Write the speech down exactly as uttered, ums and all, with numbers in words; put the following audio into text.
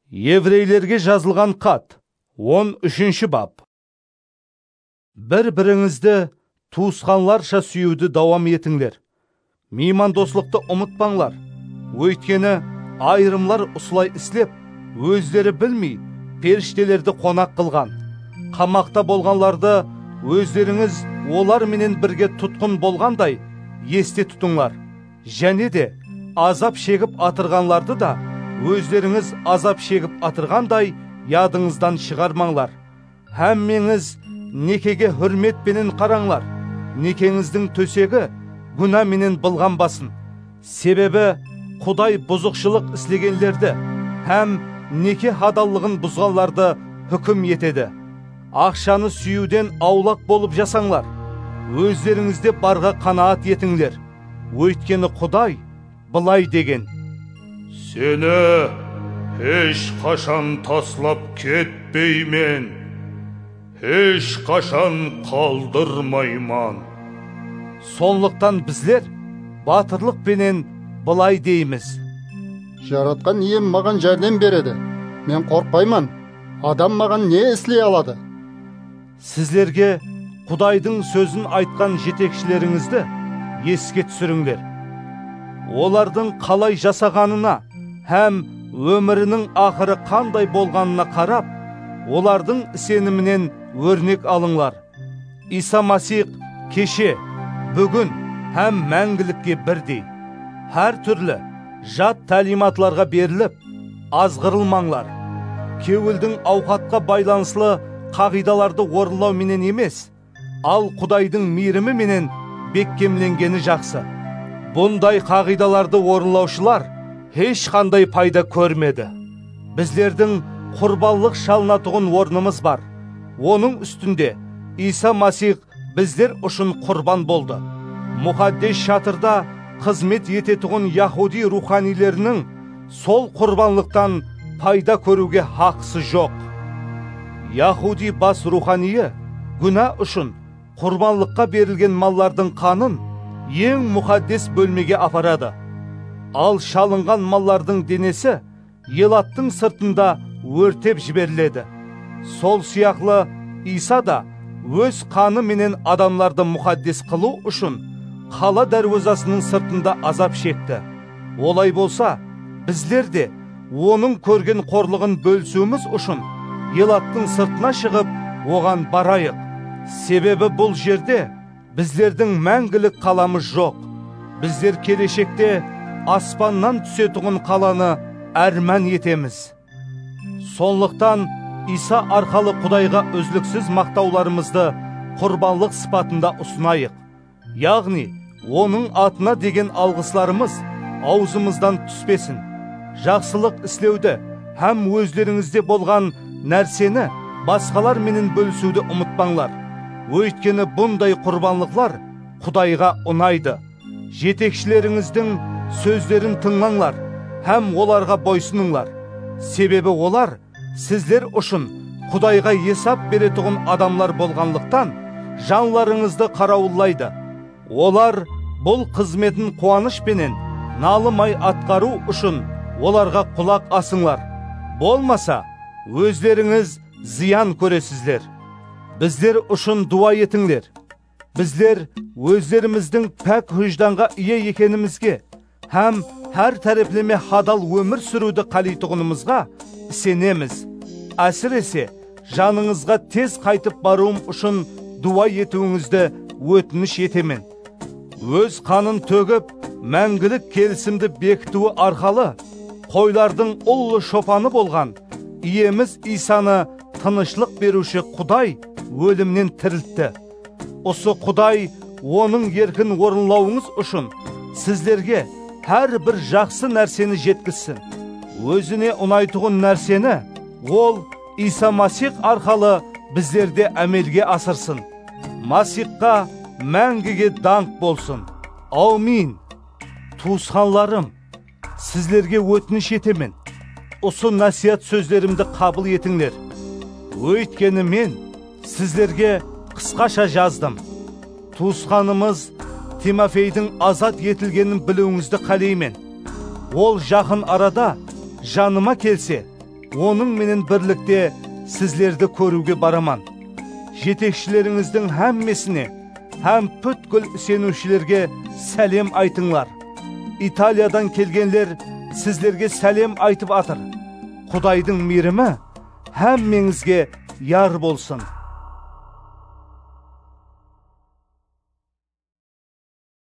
Еврейлерге жазылған хат, он үшінші бап. Бір-біріңізді туысқанларша сүюді давам етіңдер. Меймандослықты ұмытпаңлар. Өйткені айырымлар ұсылай істеп, өздері білмей, періштелерді қонақ қылған. Қамақта болғанларды өздеріңіз олар менен бірге тұтқын болғандай есте тұтыңлар. Және де азап шегіп атырғанларды да өздеріңіз азап шегіп атырғандай ядыңыздан шығармаңлар. Әммеңіз некеге хүрметпенен қараңлар. Некеңіздің төсегі күнә менен былғанбасын. Себебі Құдай бұзықшылық істегендерді һәм неке адалдығын бұзғанларды хүкім етеді. Ақшаны сүюден аулақ болып жасаңлар. Өздеріңізде барға қанаат етіңдер. Өйткені Құдай былай деген: Сені еш қашан таслап кетпеймен, еш қашан қалдырмайман. Сонлықтан біздер батырлық пенен былай дейміз: Жаратқан ием маған жәрдем береді. Мен қорқпайман. Адам маған не істей алады? Сіздерге Құдайдың сөзін айтқан жетекшілеріңізді еске түсіріңдер. Олардың қалай жасағанына һәм өмірінің ақыры қандай болғанына қарап, олардың сенімінен өрнек алыңлар. Иса Масих кеше, бүгін һәм мәңгілікке бірдей. Әр түрлі жат тәлиматларға беріліп, азғырылмаңлар. Кеуілдің ауқатқа байланыслы қағидаларды орындау менен емес, ал Құдайдың мейірімі менен бекемленгені жақсы. Бұндай қағидаларды орынлаушылар ешқандай пайда көрмеді. Біздердің құрбанлық шалынатұғын орнымыз бар. Оның үстінде Иса Масих біздер үшін құрбан болды. Мұқаддес шатырда қызмет ететұғын Яхуди руханилерінің сол құрбанлықтан пайда көруге хақысы жоқ. Яхуди бас руханийі күнә үшін құрбанлыққа берілген маллардың қанын ең мұқаддес бөлмеге апарады. Ал шалынған маллардың денесі елаттың сыртында өртеп жіберіледі. Сол сияқлы Иса да өз қаны менен адамларды мұқаддес қылу үшін қала дәрвозасының сыртында азап шекті. Олай болса, біздер де оның көрген қорлығын бөлісуіміз үшін елаттың сыртына шығып, оған барайық. Себебі бұл жерде біздердің мәңгілік қаламыз жоқ. Біздер келешекте аспаннан түсетұғын қаланы әрмән етеміз. Сонлықтан Иса арқалы Құдайға өзліксіз мақтауларымызды құрбанлық сипатында ұсынайық. Яғни, оның атына деген алғысларымыз аузымыздан түспесін. Жақсылық істеуді һәм өздеріңізде болған нәрсені басқалар менен бөлісуді ұмытпаңлар. Өйткені бұндай құрбанлықлар Құдайға ұнайды. Жетекшілеріңіздің сөздерін тыңлаңлар һәм оларға бойсыныңлар. Себебі олар сіздер үшін Құдайға есап беретұғын адамлар болғанлықтан жанларыңызды қарауыллайды. Олар бұл қызметін қуанышпенен налымай атқару үшін оларға құлақ асыңлар. Болмаса, өздеріңіз зиян көресіздер. Біздер үшін дуа етіңдер. Біздер өздеріміздің пәк хүжданға ие екенімізге һәм әр тәріплеме хадал өмір сүруді қалайтұғынымызға сенеміз. Әсіресе жаныңызға тез қайтып баруым үшін дуа етуіңізді өтініш етемен. Өз қанын төгіп, мәңгілік келісімді бекітуі арқалы қойлардың ұлы шопаны болған иеміз Исаны тынышлық беруші Құдай өлімнен тірілтті. Осы Құдай оның еркін орынлауыңыз үшін сіздерге әр бір жақсы нәрсені жеткізсін. Өзіне ұнайтұғын нәрсені ол Иса Масих арқалы біздерде әмелге асырсын. Масихқа мәңгіге даңқ болсын. Аумин. Туысқанларым, сіздерге өтініш етемен. Осы насият сөздерімді қабыл етіңдер. Өйткені мен сіздерге қысқаша жаздым. Туысқанымыз Тимофейдің азат етілгенін білуіңізді қалеймен. Ол жақын арада жаныма келсе, Оның менен бірлікте сізлерді көруге бараман. Жетекшілеріңіздің хәммесіне, һәм бүткіл сенушілерге сәлем айтыңлар. Италиядан келгенлер сізлерге сәлем айтып атыр. Құдайдың мейірімі хәммеңізге яр болсын.